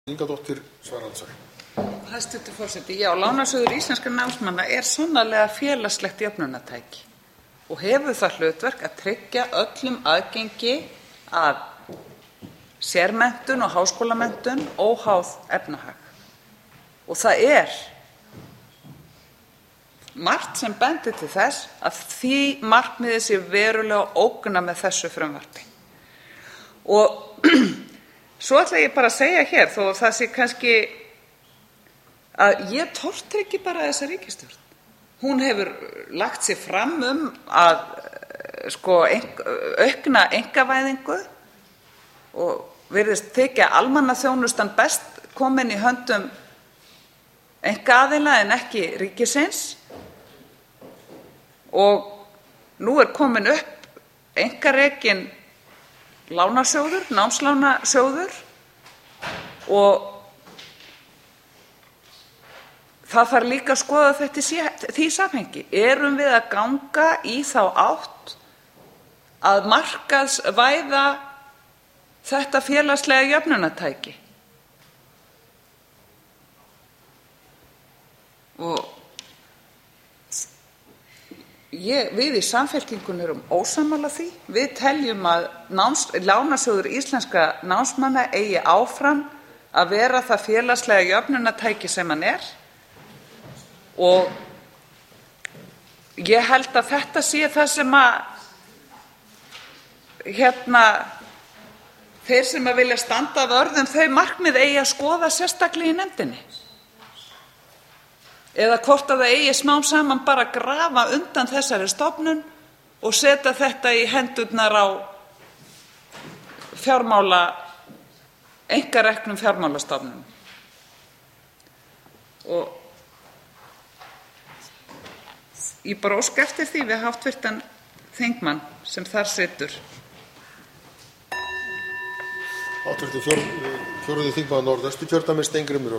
Ingadóttir svarar andsvari. Hæstv. forseti. Já, Lánasjóður íslenskra námsmanna félagslega félagslegt jöfnunartæki og hefur það hlutverk að tryggja öllum aðgengi að sérmenntun og háskólamenntun óháð efnahag. Og það margt sem bendir til þess að því markmiði sé verulega ógnað með þessu frumvarpi. Og svo ætla ég bara að segja hér, þó að það sé kannski að ég tortryggi bara þessa ríkisstjórn. Hún hefur lagt sig fram að aukna einkavæðingu og virðist þykja almannaþjónustan best komin í höndum einkaaðila en ekki ríkisins. Og nú komin upp einkarekinn lánasjóður, námslánasjóður, og það þarf líka að skoða þetta í því samhengi. Erum við að ganga í þá átt að markaðsvæða þetta félagslega jöfnunartæki? Og við í Samfylkingunni erum ósammála því. Við teljum að Lánasjóður íslenskra námsmanna eigi áfram að vera það félagslega jöfnunartæki sem hann og ég held að þetta sé það sem þeir sem vilja standa vörð þau markmið eigi að skoða sérstaklega í nefndinni, eða hvort að það eigi smám saman bara að grafa undan þessari stofnun og setja þetta í hendurnar á einkareknum fjármálastofnunum. Og ég bara óska eftir því við hv. þingmann sem þar situr. Hv. 4. þingmaður Norðausturkjördæmis, Steingrímur